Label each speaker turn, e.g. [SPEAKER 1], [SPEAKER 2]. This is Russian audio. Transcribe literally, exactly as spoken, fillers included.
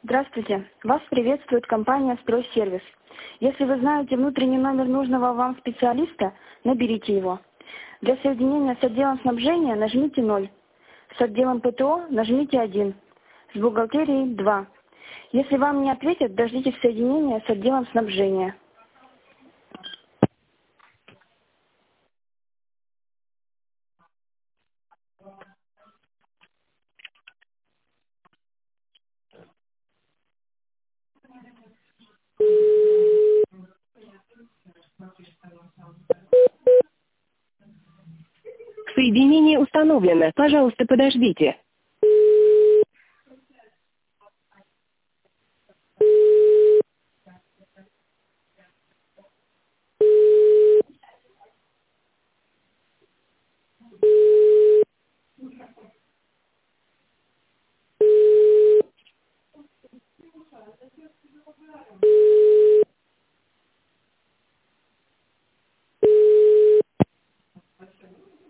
[SPEAKER 1] Здравствуйте. Вас приветствует компания «Стройсервис». Если вы знаете внутренний номер нужного вам специалиста, наберите его. Для соединения с отделом снабжения нажмите ноль. С отделом ПТО нажмите один. С бухгалтерией два. Если вам не ответят, дождитесь соединения с отделом снабжения.
[SPEAKER 2] Соединение установлено. Пожалуйста, подождите.